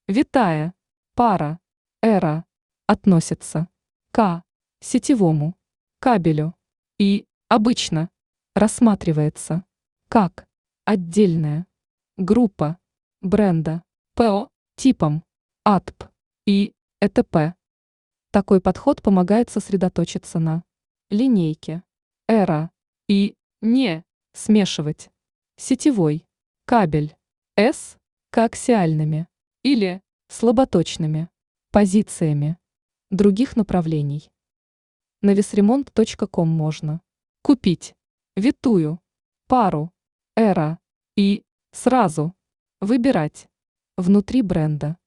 витая, пара, эра относится к сетевому кабелю и обычно рассматривается как отдельная группа бренда ПО типом АТП и ЭТП. Такой подход помогает сосредоточиться на линейке эра и не смешивать сетевой кабель с коаксиальными или слаботочными позициями других направлений. На весремонт.ком можно купить витую пару эра и сразу выбирать внутри бренда